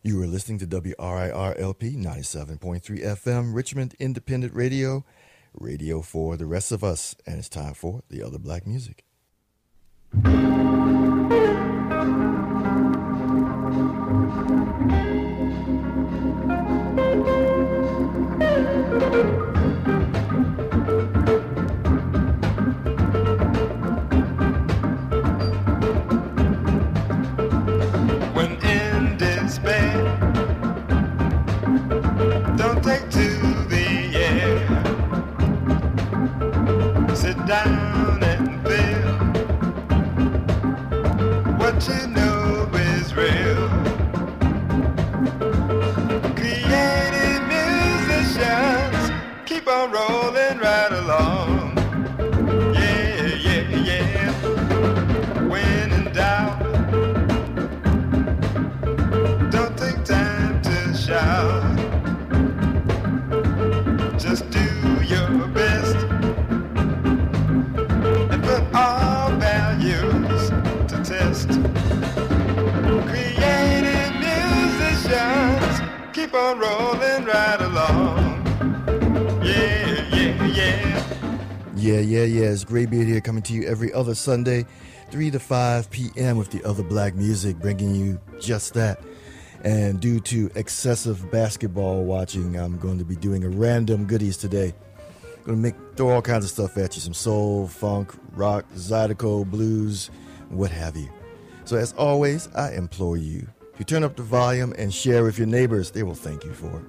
You are listening to WRIR-LP 97.3 FM, Richmond Independent Radio, radio for the rest of us, and it's time for The Other Black Music. Down and feel what you know is real. Creative musicians keep on rolling right along. Yeah, yeah, yeah. When in doubt, don't take time to shout. Just do your best. All values to test. Creative musicians keep on rolling right along. Yeah, yeah, yeah. Yeah. It's Graybeard here, coming to you every other Sunday, 3 to 5 p.m. with The Other Black Music, bringing you just that. And due to excessive basketball watching, I'm going to be doing a random goodies today. Going to throw all kinds of stuff at you, some soul, funk, rock, zydeco, blues, what have you. So as always, I implore you to turn up the volume and share with your neighbors. They will thank you for it.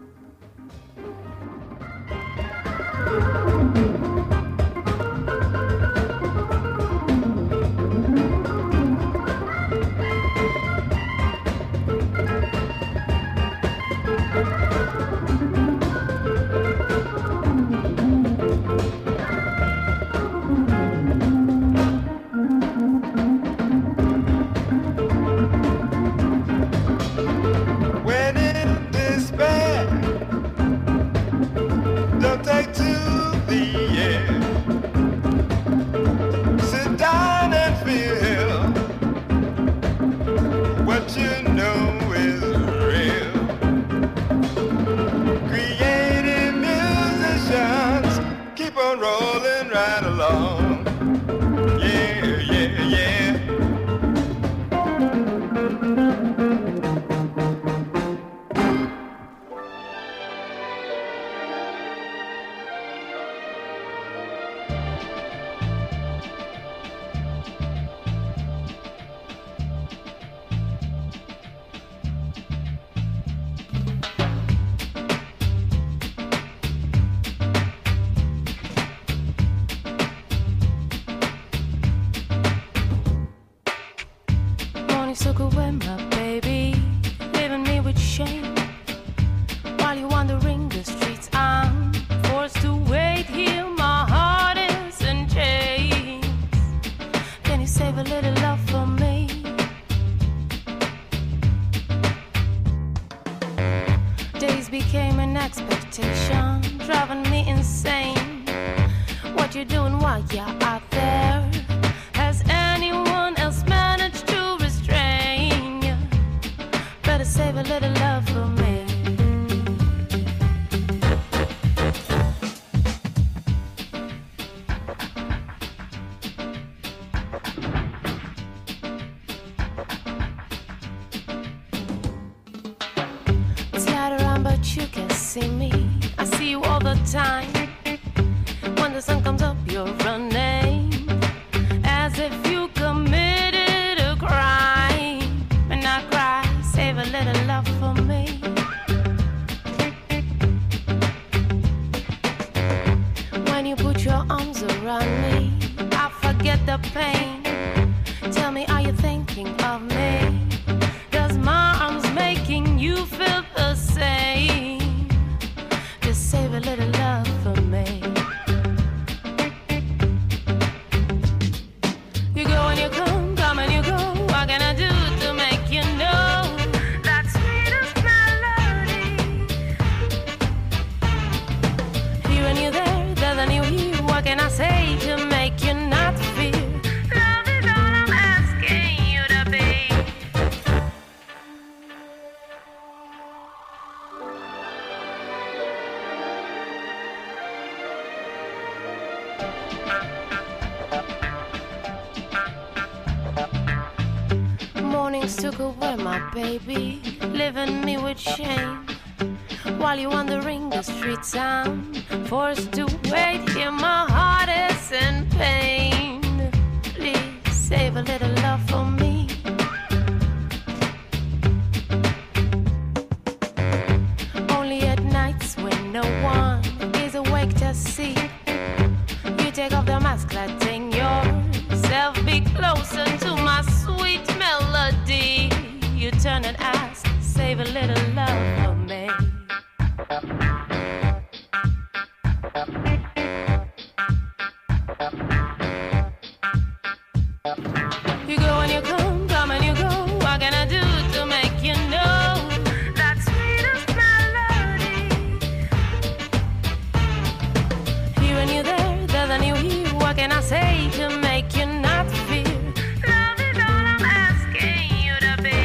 What can I say to make you not feel love? Mornings took away my baby, leaving me with shame. While you're wandering the streets, I'm forced to wait. Here my heart is in pain. Please save a little love for me. Only at nights when no one is awake to see, you take off the mask, letting yourself be closer to my sweet melody. You turn and ask, save a little love for me. You go and you come and you go. What can I do to make you know that sweetest melody? Here and you there than you hear. What can I say to make you not fear? Love is all I'm asking you to be.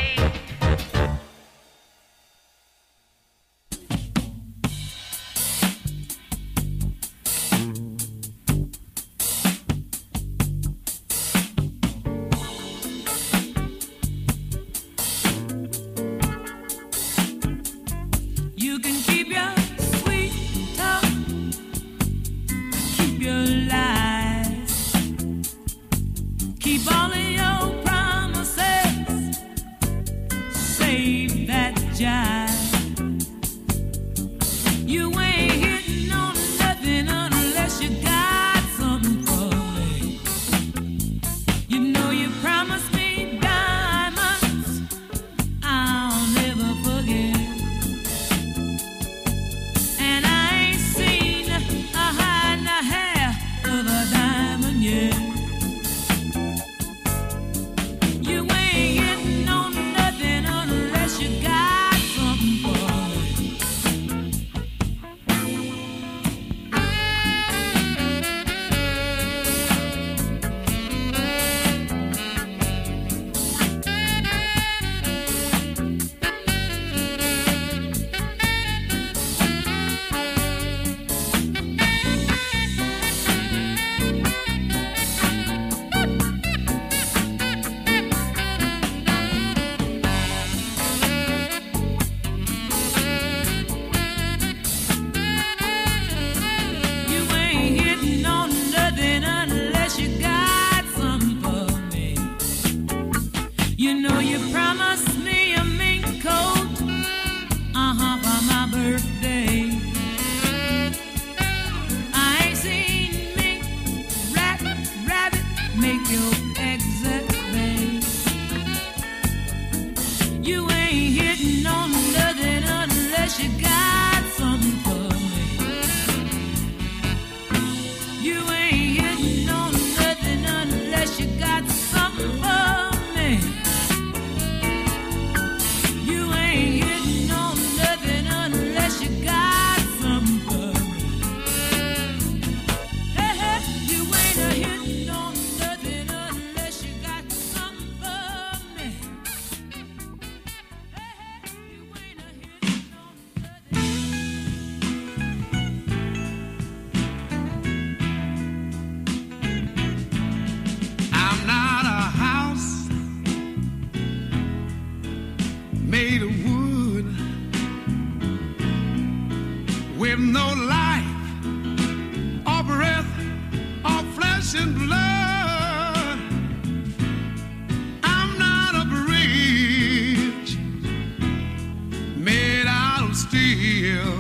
You can keep your sweet talk, keep your lies, keep all of your promises, save that jive. You ain't hitting on nothing unless you got something for me. You know you promised me diamonds, I'll never forget. And I ain't seen a hide and a hair of a diamond yet. You ain't hitting on nothing unless you got something for me. You ain't hitting on nothing unless you got something for me. You know you promised me a mink coat, for my birthday. I ain't seen mink, rabbit make your exit, babe. You ain't hitting on nothing unless you got something for me. You ain't hitting on nothing unless you got something for me. You ain't hitting on nothing unless you got something for me. Hey, hey, you ain't hitting on nothing unless you got something for me. Hey, hey, you ain't hitting on nothing. I'm not a house made of wood with no life or breath or flesh and blood. I'm not a bridge made out of steel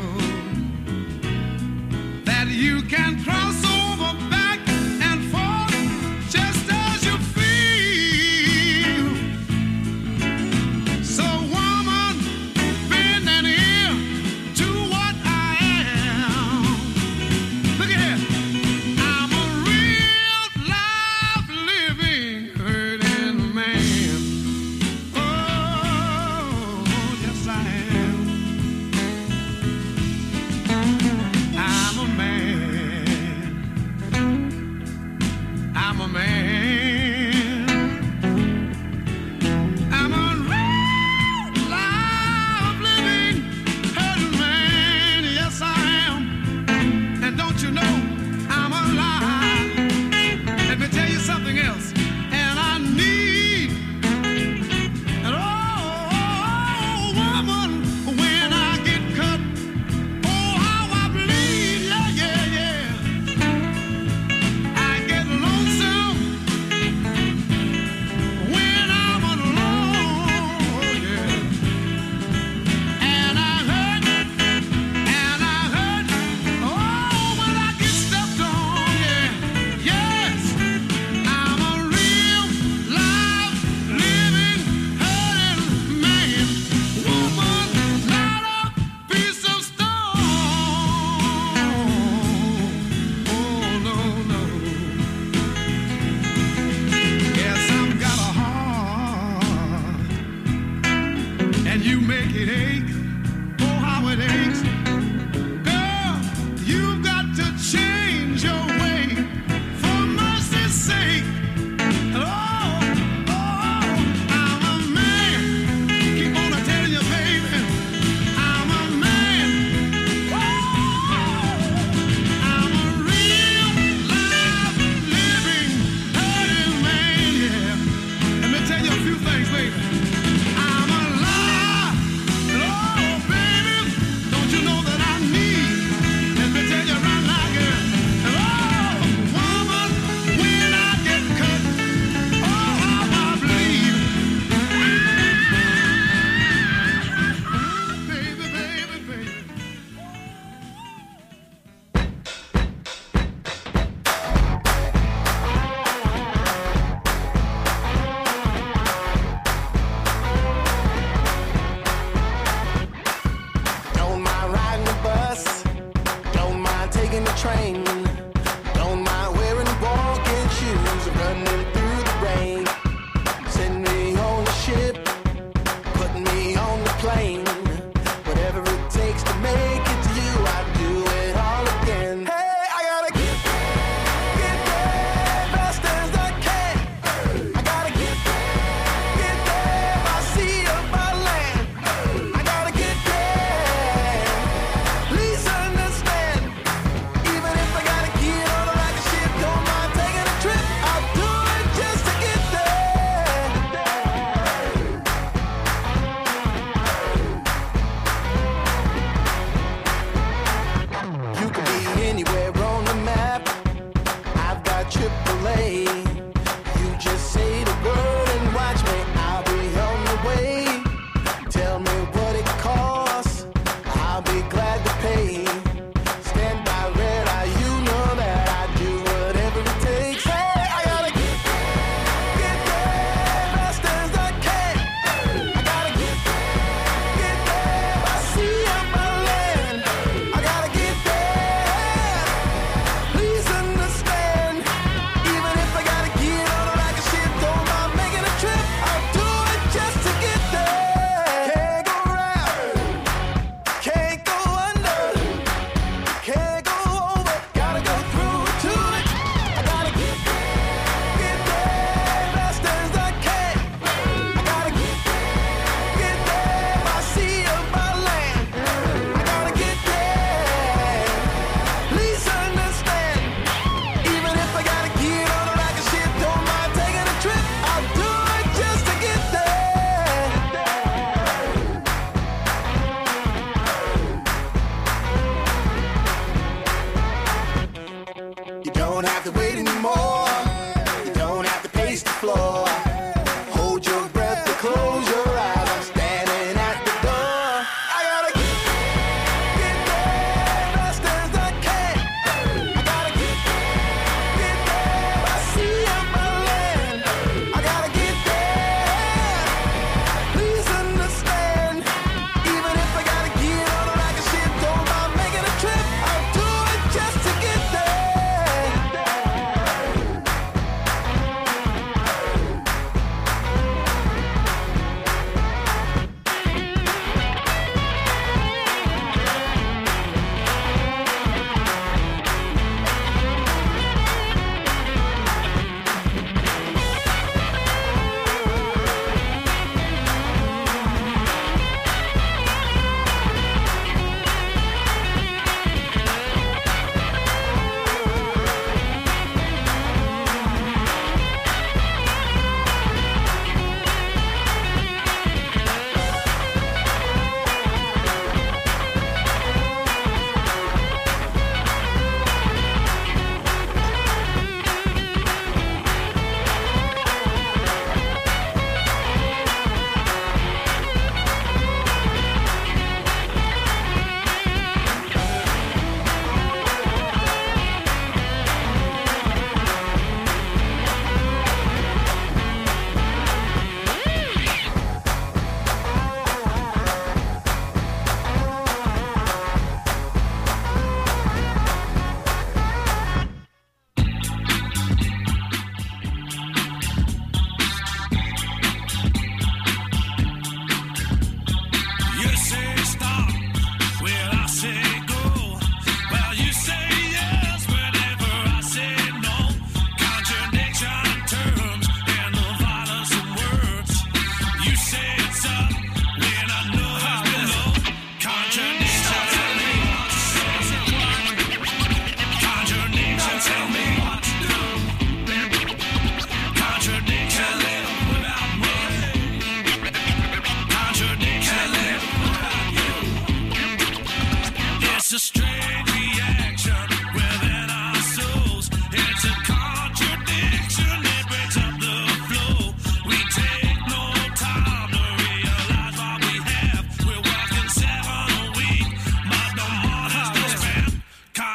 that you can cross over back and forth just as you feel. So woman, bend an ear to what I am. Look at here. I'm a real live living hurting man. Oh, yes I am. I'm a man.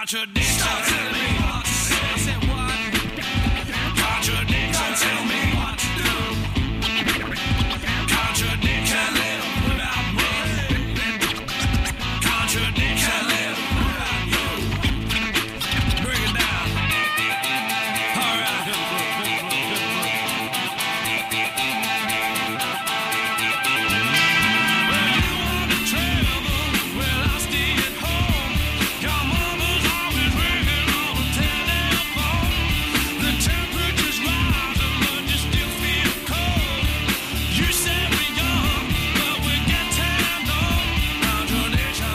Contradiction. Stop telling me what to say. I said what? Contradiction. Don't tell me what to do. Contradiction. Can't live without me. Contradiction. Can't live without you. Bring it down. All right. Well, you want to travel. Well, I'll stay at home. Your mama's always ringing on the telephone. The temperature's rising, but you still feel cold. You say we're young, but we get tanned old. Contradiction.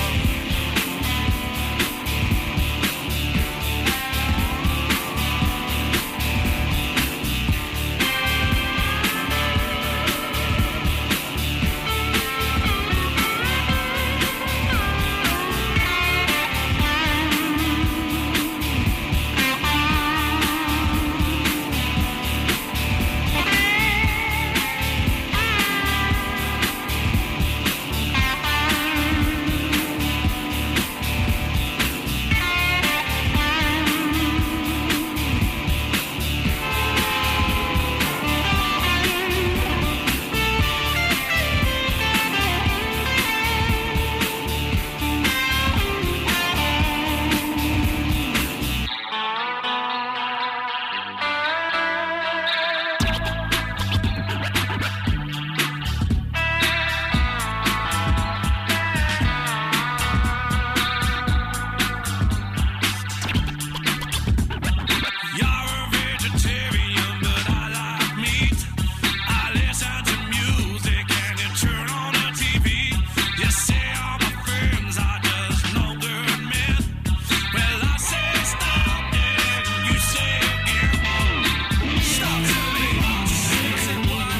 You're a vegetarian, but I like meat. I listen to music and you turn on the TV. You say all my friends are just no good men. Well, I say stop and you say again. Stop telling me what to say. I said what?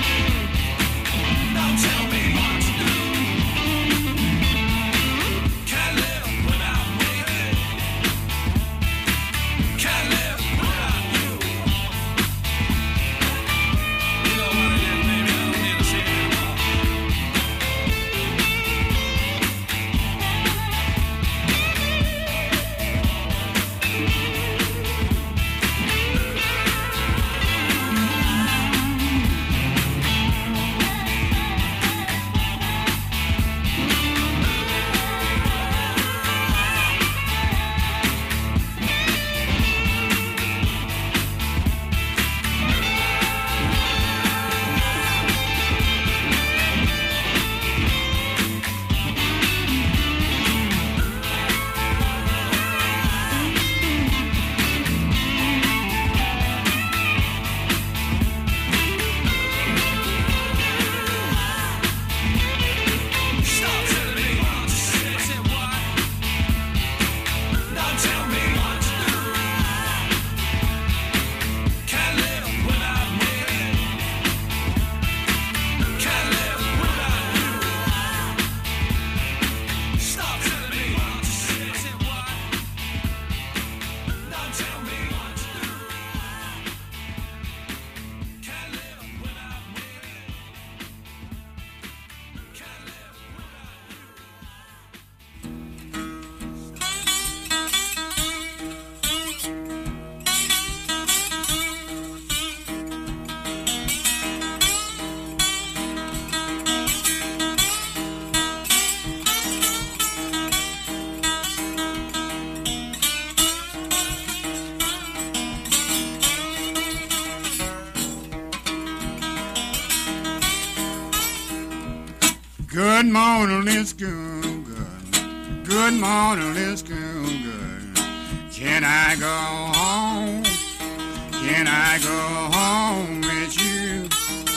Now tell me what to do. Can't live without me. Can't live without you. You know what it is, baby. I don't need to say it anymore. Stop telling me what to say. I said what? Now tell me what to do. Can't live without me. Can't live without you. Stop telling me what to say. I said what? Now tell me what to do. Can't live without me. Can't live without you. Good morning, it's good. Good morning, it's good. Can I go home? Can I go home with you?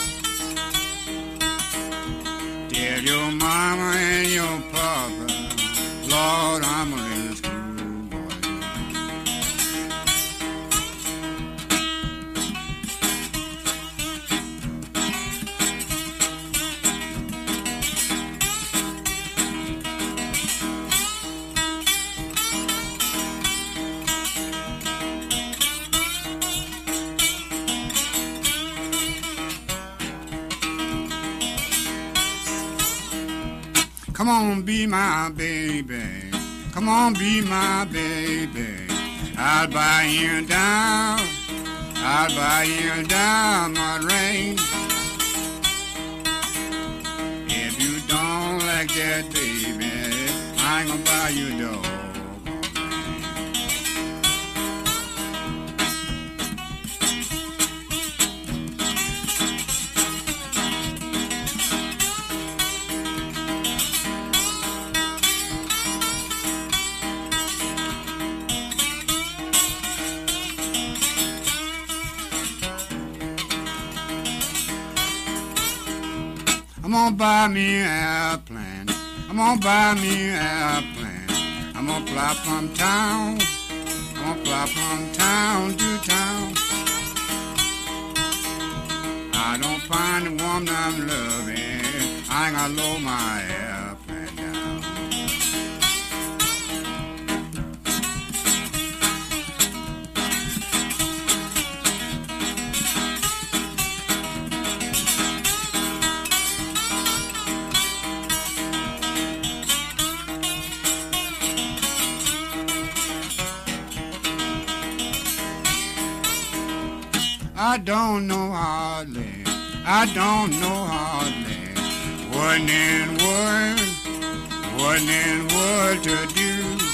Tell your mama and your papa, Lord, I'm a little schoolboy. Come on, be my baby. Come on, be my baby. I'll buy you a dime. I'll buy you a diamond ring. If you don't like that, baby, I ain't gonna buy you a dog. I'm gonna buy me an airplane. I'm gonna buy me an airplane. I'm gonna fly from town. I'm gonna fly from town to town. I don't find the woman I'm loving. I ain't gonna lower my airplane down. I don't know hardly, I don't know hardly what in word to do.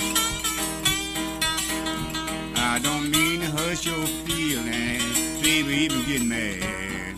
I don't mean to hurt your feelings, baby, even get mad.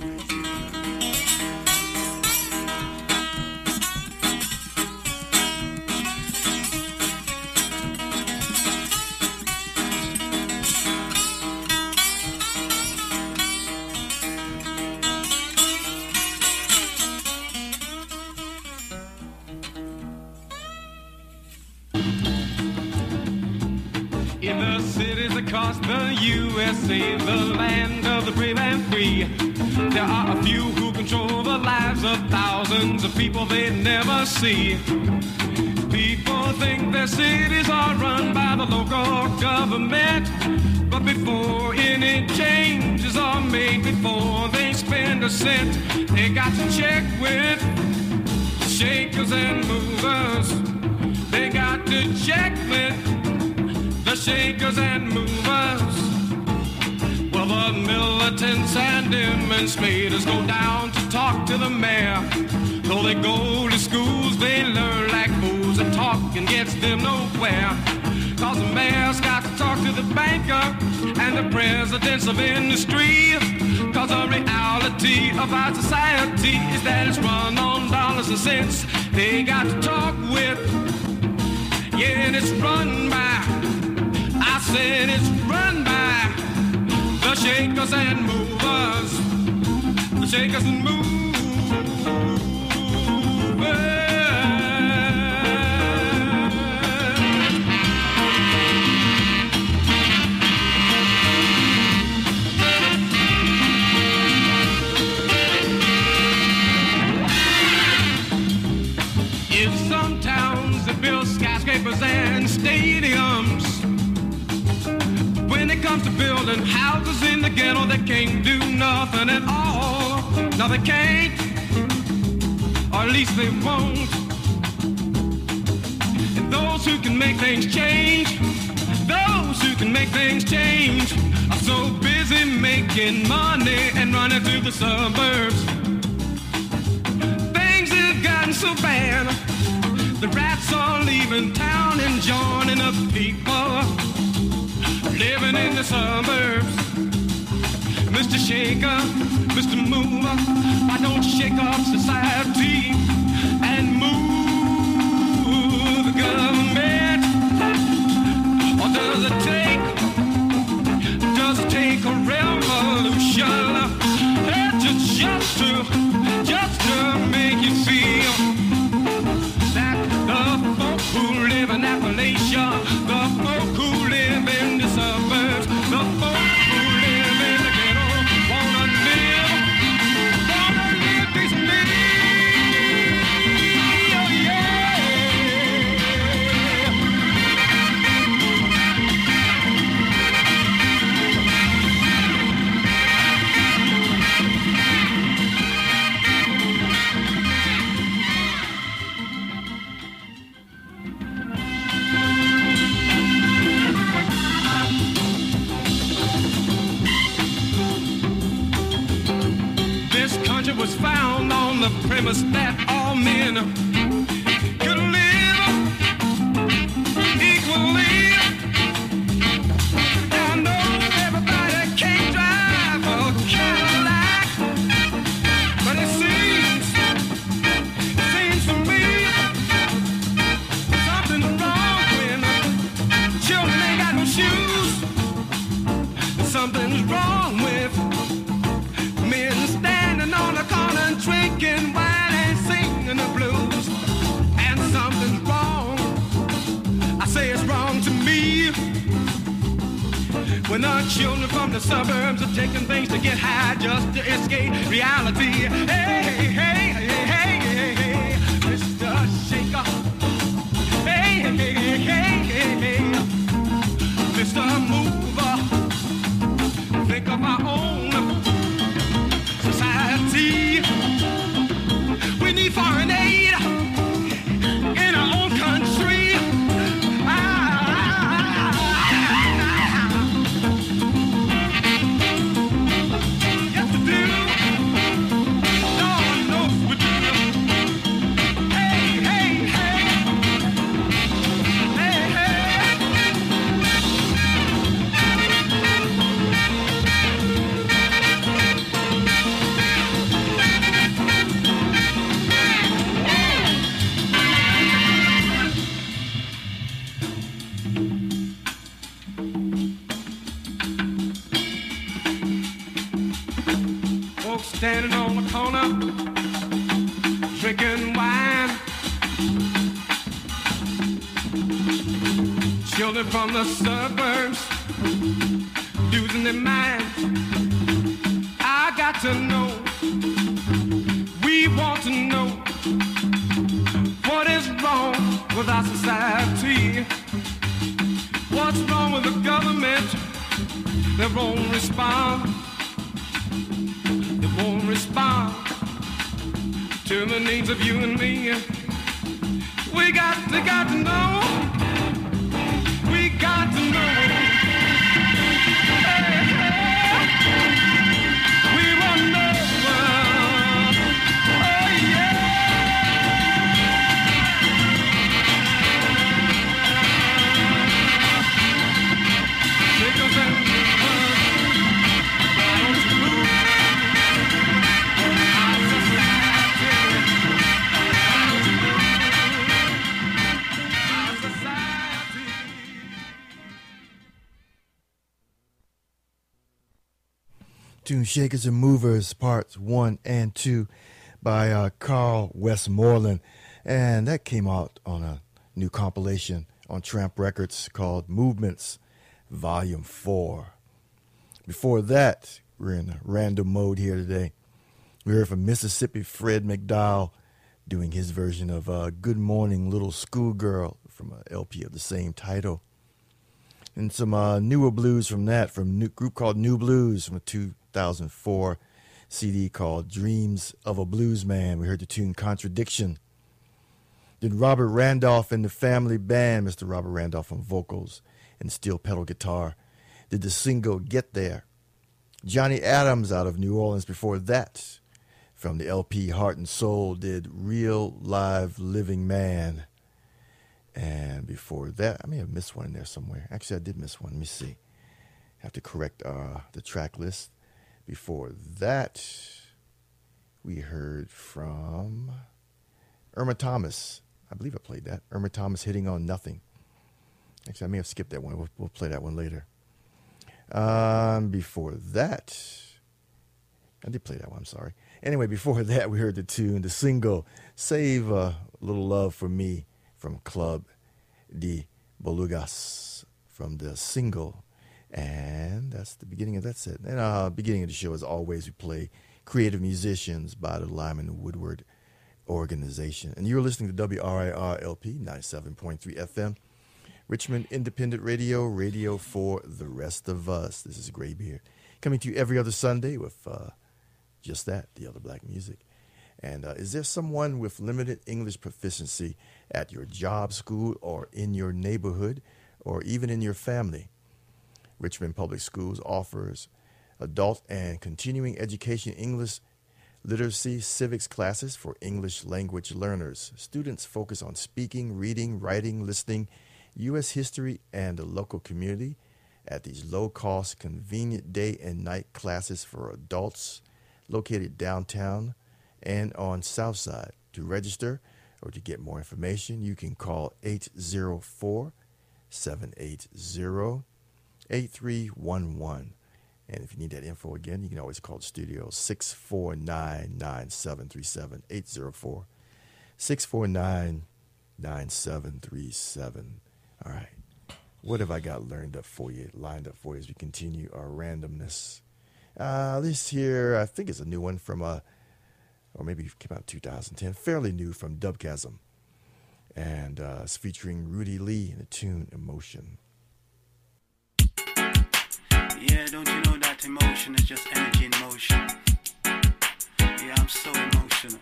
In the cities across the USA, the land of the brave and free, there are a few who control the lives of thousands of people they never see. People think their cities are run by the local government, but before any changes are made, before they spend a cent, they got to check with shakers and movers. They got to check with the shakers and movers. Well, the militants and demonstrators go down to talk to the mayor. Though they go to schools, they learn like fools, and talking gets them nowhere. Cause the mayor's got to talk to the banker and the presidents of industry. Cause the reality of our society is that it's run on dollars and cents. They got to talk with, yeah, and it's run by, I said it's run by the shakers and movers. The shakers and movers. In some towns they build skyscrapers and stadiums. When it comes to building houses in the ghetto, they can't do nothing at all. No, they can't, or at least they won't. And those who can make things change, those who can make things change, are so busy making money and running to the suburbs. Things have gotten so bad, the rats are leaving town and joining the people living in the suburbs. Mr. Shaker, Mr. Mover, why don't you shake up society and move the government? Or does it take a revolution just to make you feel that the folk who live in Appalachia, the folk who live in the suburbs, the folk who live in the ghetto wanna live decently. promise that all men could live equally. I know everybody can't drive a Cadillac, but it seems to me something's wrong when children ain't got no shoes. Something's wrong with men standing on the corner drinking wine and singing the blues. And something's wrong, I say it's wrong to me, when our children from the suburbs are taking things to get high just to escape reality. Hey, hey, hey, hey, hey, hey, Mr. Shaker. Hey, hey, hey, hey, hey, hey, Mr. Mover. Think of our own society. We need foreign aid in our own country. Yes, we do. Lord knows we do. Hey, hey, hey. Hey, hey. Folks standing on the corner, drinking wine. Children from the suburbs, losing their minds. I got to know, we want to know, what is wrong with our society? What's wrong with the government? They won't respond. They won't respond to the needs of you and me. We got to know. We got to know. Hey, hey. We want to know. Oh, yeah. Shakers and why don't you move? Our society. Why don't you move? Our society. Tune Shakers and Movers, parts 1 and 2 by Carl Westmoreland. And that came out on a new compilation on Tramp Records called Movements, Volume 4. Before that, we're in a random mode here today. We heard from Mississippi Fred McDowell doing his version of Good Morning Little Schoolgirl from an LP of the same title. And some newer blues from that, from a group called New Blues from a 2004 CD called Dreams of a Blues Man. We heard the tune Contradiction. Then Robert Randolph and the Family Band, Mr. Robert Randolph on vocals and steel pedal guitar, did the single Get There. Johnny Adams out of New Orleans before that, from the LP Heart and Soul, did Real Live Living Man. And before that, I may have missed one in there somewhere. Actually, I did miss one. Let me see. I have to correct the track list. Before that, we heard from Irma Thomas. I believe I played that. Irma Thomas, Hitting on Nothing. Actually, I may have skipped that one. We'll play that one later. Before that, I did play that one, I'm sorry. Anyway, before that, we heard the tune, the single, Save a Little Love for Me, from Club de Belugas, from the single. And that's the beginning of that set. And beginning of the show, as always, we play Creative Musicians by the Lyman Woodward Organization. And you're listening to WRIR LP 97.3 FM, Richmond Independent Radio, radio for the rest of us. This is Graybeard, coming to you every other Sunday with just that, the other black music. And is there someone with limited English proficiency at your job, school, or in your neighborhood, or even in your family? Richmond Public Schools offers adult and continuing education English literacy civics classes for English language learners. Students focus on speaking, reading, writing, listening, U.S. history, and the local community at these low-cost, convenient day and night classes for adults located downtown and on South Side. To register or to get more information, you can call 804-780-8311. And if you need that info again, you can always call the studio 649-9737, 804-649-9737. All right. What have I got lined up for you as we continue our randomness? This here, I think it's a new one from, or maybe it came out in 2010, fairly new, from Dubcasm. And it's featuring Rudy Lee in the tune Emotion. Yeah, don't you know that emotion is just energy in motion? Yeah, I'm so emotional.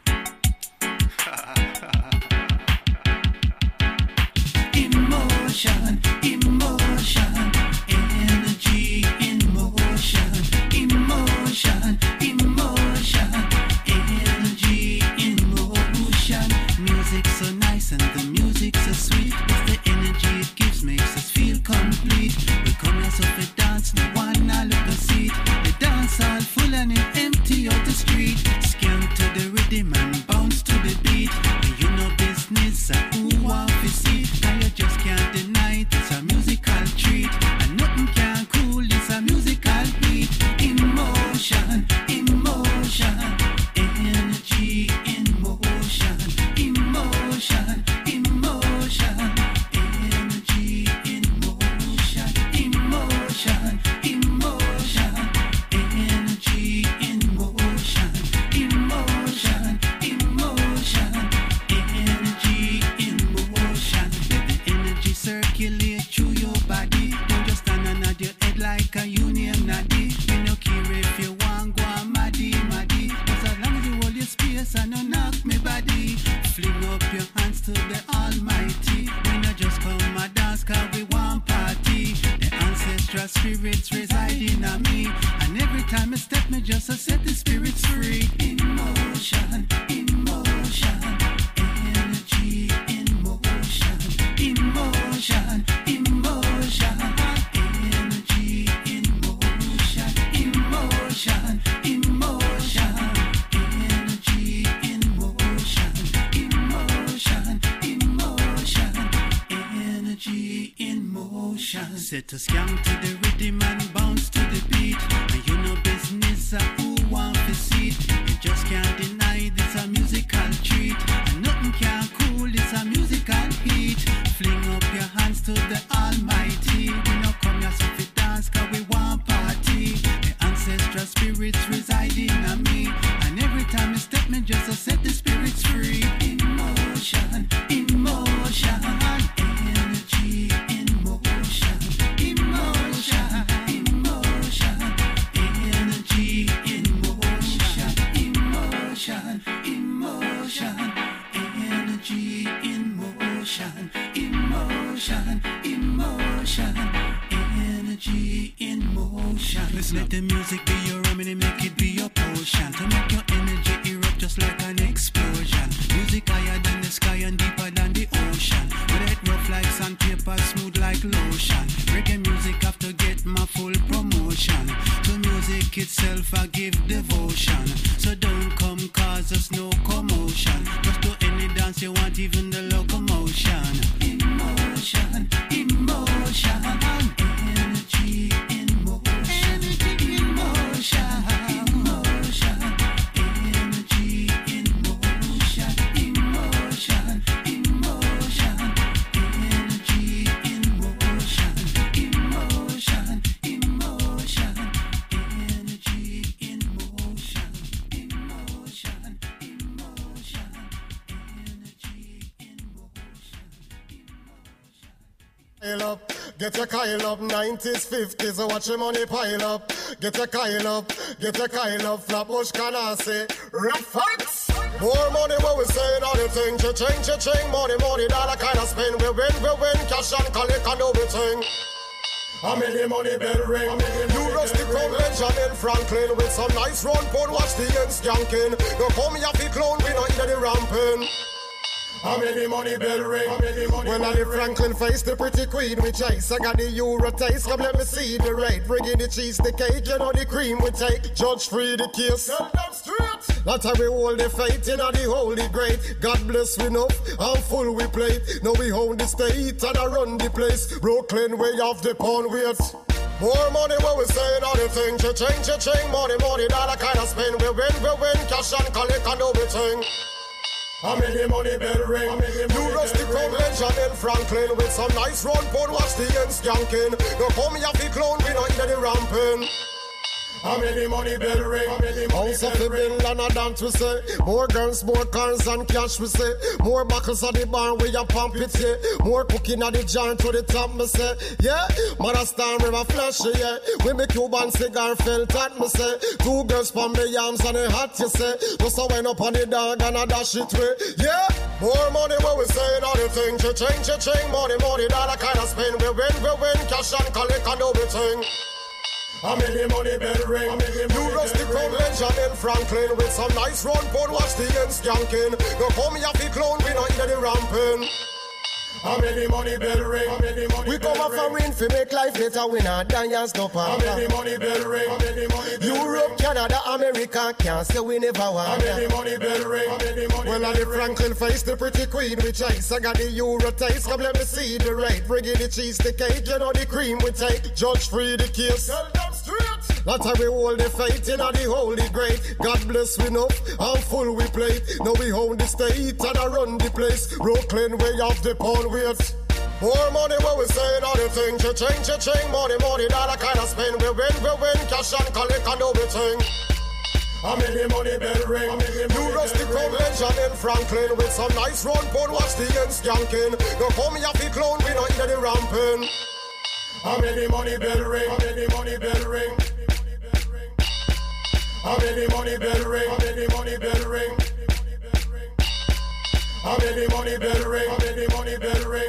Emotion, emotion, energy in motion. Emotion, emotion, energy in motion. Music so nice and the music so sweet. It's the energy it gives makes us feel complete. We come as if we dance, no one I look and see. The dance all full and it empty out the street. Scan to the rhythm and bounce to the beat. And you know business who want to see. Now you just can't deny it, it's a musical treat. And nothing can cool, it's a musical beat. Emotion, emotion, energy in motion. Emotion, emotion, energy in motion. Emotion, emotion, energy in motion. Emotion, emotion, energy in motion. Let the energy circulate through your body. Don't just stand and nod your head like a union noddy. We no care if you want go and maddy, maddy. Cause as long as you hold your space and no knock me body. Fling up your hands to the Almighty. We no just come and dance cause we want party. The ancestral spirits residing on me. And every time I step me just set the spirits free. Emotion, emotion, energy in motion. Emotion, emotion, energy in motion. Emotion, emotion, energy in motion. Emotion, emotion, energy in motion. Set a scan to the rhythm and bounce to the beat. And you know business who want to see it. You just can't deny this a musical treat. And nothing can cool this a musical heat. Fling up your hands to the Almighty. We no come here so we dance cause we want party. The ancestral spirits residing on me. And every time you step me just set the spirits free. Emotion, emotion, energy in motion. Emotion, emotion, energy in motion. Emotion, emotion, energy in motion. Emotion, emotion, energy in motion. Listen, let the music be your remedy, make it be your potion. To make your energy erupt just like an explosion. Music higher than the sky and deeper than the ocean. With it rough like sandpaper, smooth like lotion. Reggae music have to get my full promotion. To music itself I give devotion. So don't come cause us no commotion. Just do any dance you want, even the locomotion. Emotion, emotion, energy in motion. Energy in motion. Emotion, energy in motion. Emotion, emotion, energy in motion. Emotion, emotion, energy in motion. Emotion, emotion, energy in motion. Pile up, get your Kyle up, 90s, 50s, watch your money pile up. Get your Kyle up, Flatbush Canasi, Red Fox. More money, what we saying, all the things, cha-ching, money, dollar kind of spin. We win, cash and collect and everything. I made the money bell ring. You rusty crown Benjamin Franklin with some nice round pound. Watch the end skanking. You come here fi clown, we not eat the ramping. I made the money bell ring. When I the Franklin face the pretty queen we chase. I got the Euro taste. Come let me see the rate. Bring in the cheese, the cake, you know the cream we take. Judge free the case. Tell them straight. That's how we hold the faith in the holy great. God bless we enough and full we plate. Now we hold the state and I run the place. Brooklyn way off the pound weight. More money what we saying all the things. Cha-ching, money, dollar kind of spend. We win, cash and collect and everything. I made the money bell ring. You rusty crown Benjamin Franklin with some nice round pound. Watch the end skanking. You come here fi clown, we not eat the ramping. I made the money bell ring. House of the bill and a dance we say. More guns, more cars and cash we say. More buckles at the barn where you pump it, yeah. More cooking at the joint to the top me say. Yeah, mother star river flashy, yeah. With me Cuban cigar felt at me say. Two girls from me arms and a hat you say. Just a wind up on the dog and a dash it way. Yeah, more money what we saying all the things. Cha-ching, money, dollar kind of spend. We win, cash and collect and everything. I made the money bell ring. You rusty crown Benjamin Franklin with some nice round pound. Watch the end skanking. You come here fi clown, we not eat the ramping. I made the money bell ring. We come up from rain fi make life better. We not die and stop. I made the money bell ring. Europe, Canada, America can't say we never want. I made the money bell ring. When I the Franklin face the pretty queen we chase. I got the Euro taste. Come let me see the rate. Bring in the cheese, the cake, you know the cream we take. Judge free the case. Tell them straight. That's how we hold the faith in the holy great. God bless we enough and full we plate. Now we hold the state and I run the place. Brooklyn way off the pound weight. More money what we saying all the things. Cha-ching, money, dollar kind of spend. We win, cash and collect and everything. I made the money bell ring. You rusty crown Benjamin Franklin with some nice round pound. Watch the end skanking. You come here fi clown, we not eat the ramping. I made the money bell ring. I made the money bell ring. I made the money bell ring. I made the money bell ring. I made the money bell ring. I made the money bell ring.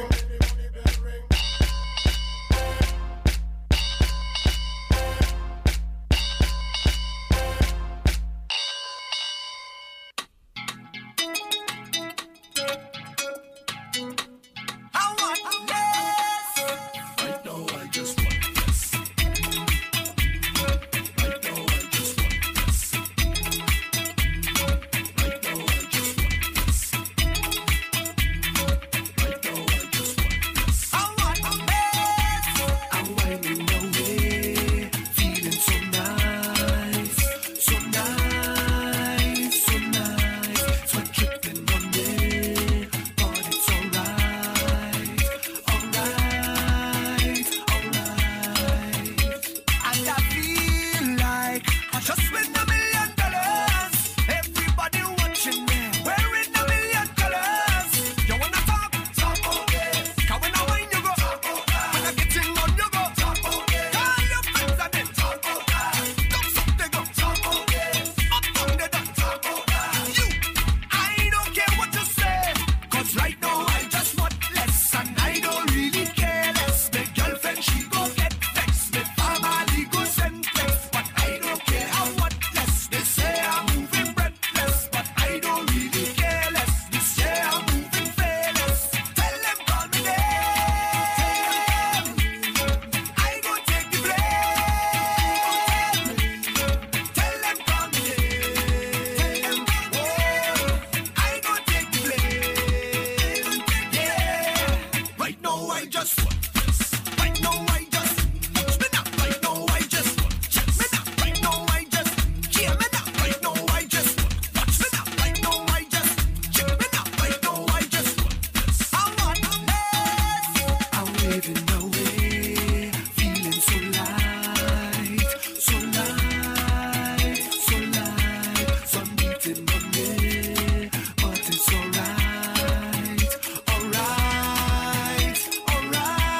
Alright.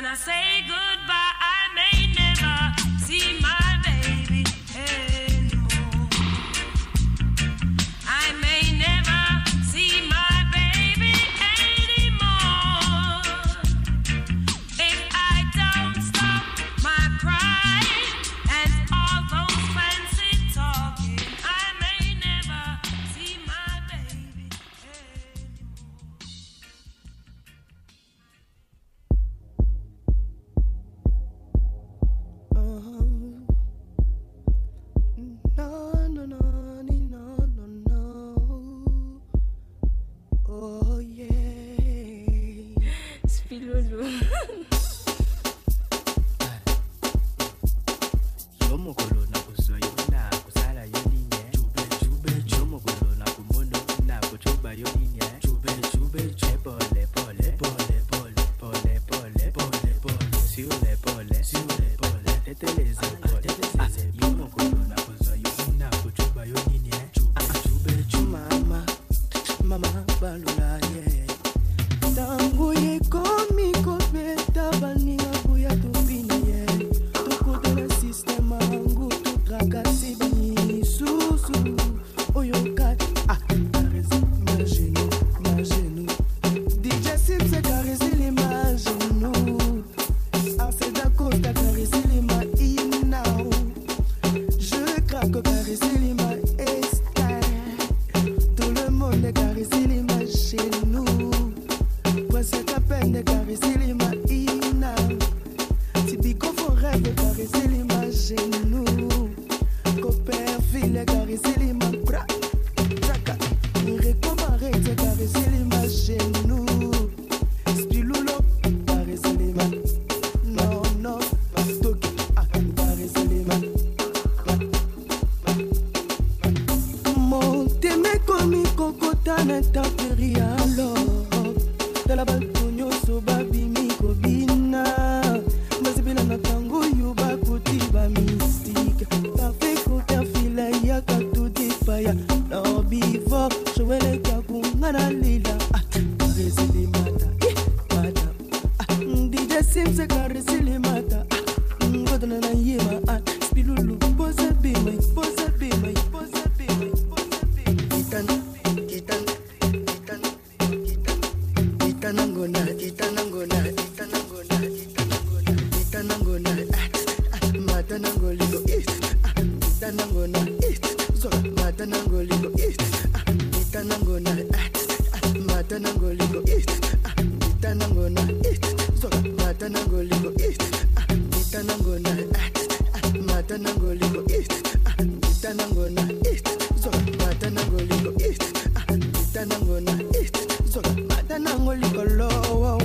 I say goodbye, I may never see my baby anymore. I may never see my baby anymore. If I don't stop my crying and all those fancy talking, I may never see my baby Oh yeah. Spilolo. Yomokolo na kuzoyo na kusala yoninye. Chube yomokolo na kumono na kuchuba yoninye. Chube pole. Sur les pole. Teteleze pole. Yomokolo na kuzoyo na kuchuba yoninye. Chube mama balula yeah. Tangu ye komi kopeta baninga buya tupinye. Tukude na system angu tukrakasi bani susu. Oyokat caresse ma genou. DJ Sim se caresse les ma genou. Arceda Costa caresse les ma inao. Je craque caresse les ma estelle. Tout le monde caresse les ma genou. C'est à peine de caresser les mains inao. Si bico faut rêve de caresser les mains genoux. Copère file caresser les mains bras. Traka. Récomparé de caresser les mains genoux. Spilulo caresser les mains. Non. Toki. Caresser les mains. Monte me komi kokotana taperi alors. De la balconio so babi mi kobina. Mazibila na tango yuba kutiba mystique. Parfait kote fila ya katuti faya. No before showele kya kungana lila. Caresse les mata. DJ Sim se caresse les mata. Godana na yema. Spilulu pose be my. Itanangona, matanangoligo east, itanangona east, so matanangoligo east, itanangona matanangoligo east, itanangona east, so matanangoligo east, itanangona matanangoligo east, itanangona east, so matanangoligo east, itanangona east, so matanangoligo low.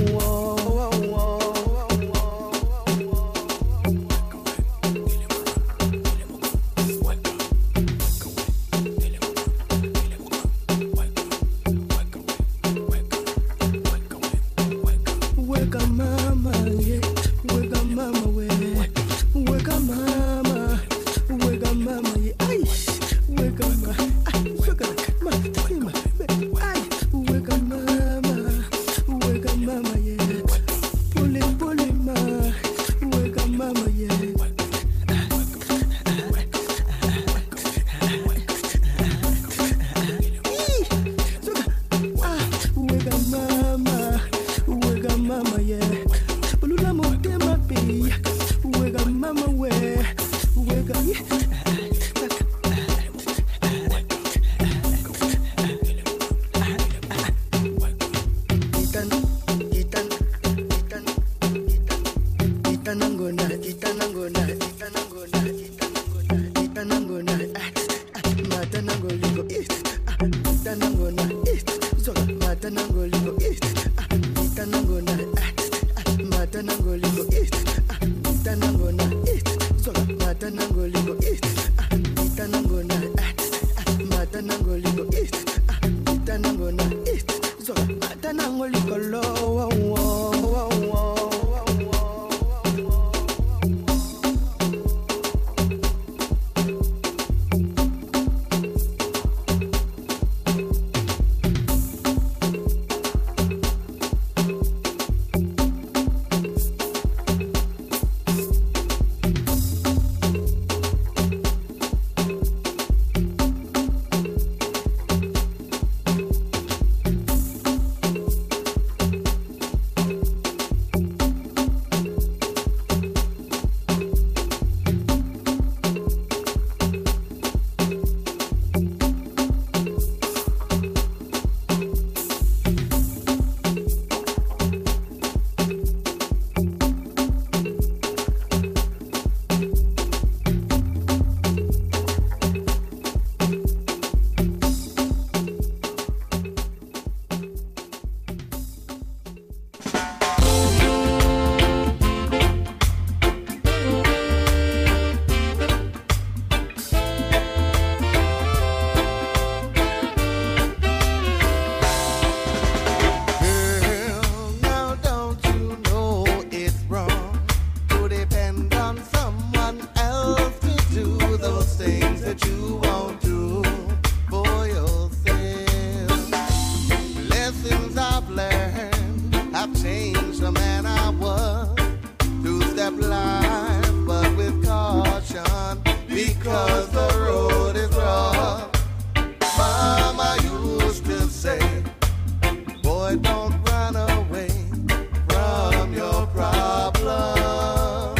Boy, don't run away from your problems.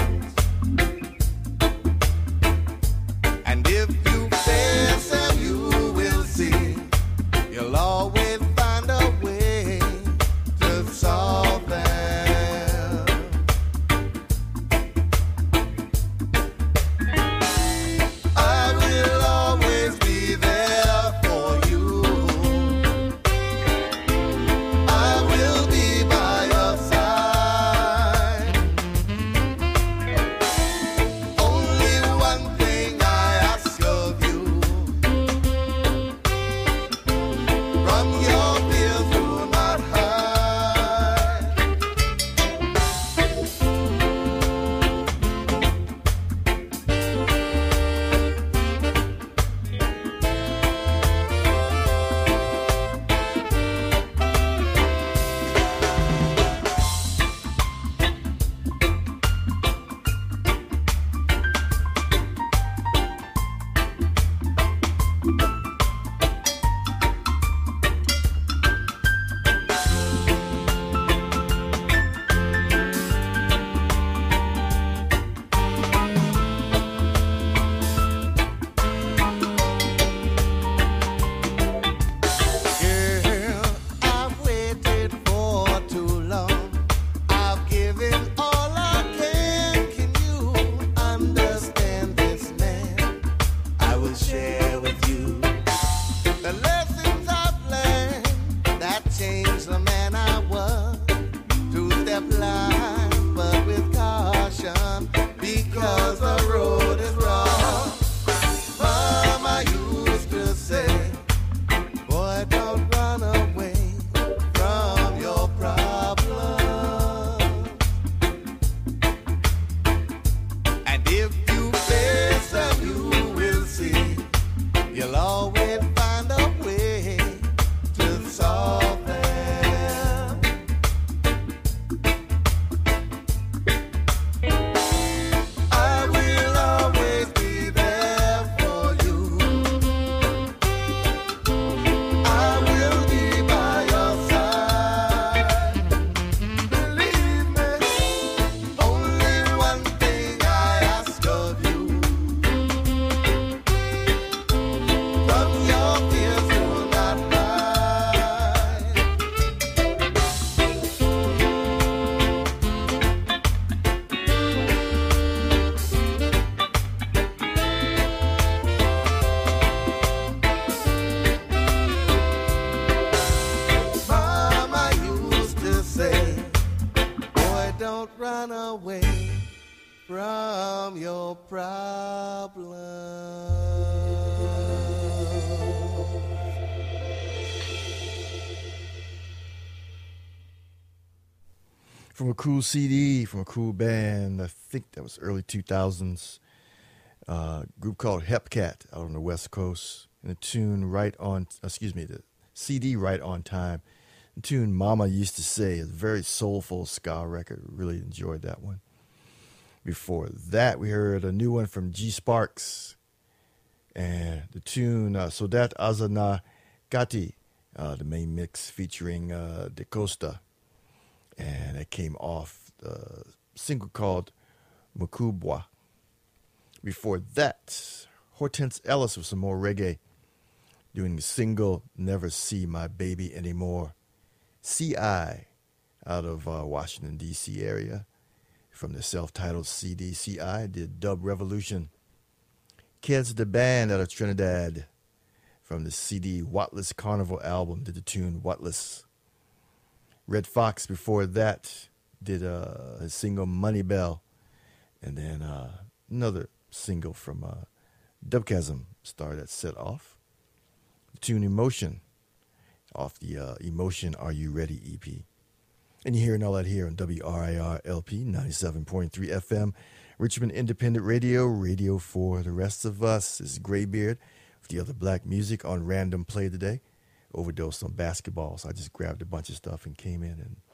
And if you face them, you will see. You'll always find a way to solve them. I will always be there for you. I will be by your side. Only one thing I ask of you. From your fears do not hide. Girl, I've waited for too long. I've given all I can. Can you understand this, man? I will share with you the lessons I've learned that changed the man I was. Two-step line, but with caution, because the road is rough. Mama used to say, boy, don't run away from your problems. And if you face them, you will see. You'll always find a way to solve them. I will always be there for you. I will be by your side. Believe me, only one thing I ask of you. From your fears do not hide. Mama used to say, boy, don't run away from your problems. From a cool CD, from a cool band, I think that was early 2000s, group called Hepcat out on the West Coast, and the tune the CD Right on Time. The tune Mama Used to Say is a very soulful ska record. Really enjoyed that one. Before that, we heard a new one from G Sparks, and the tune Sodat Azana Gati, the main mix featuring De Costa. And it came off the single called Mukubwa. Before that, Hortense Ellis with some more reggae, doing the single Never See My Baby Anymore. CI out of Washington, D.C. area, from the self-titled CD. CI did Dub Revolution. Kids the Band out of Trinidad, from the CD Wattless Carnival album, did the tune Wattless. Red Fox before that did his single Money Bell, and then another single from Dubchasm started that set off. The tune Emotion off the Emotion Are You Ready EP. And you're hearing all that here on WRIR LP 97.3 FM, Richmond Independent Radio, radio for the rest of us. This is Graybeard with the other black music on Random Play today. Overdosed on basketball, so I just grabbed a bunch of stuff and came in and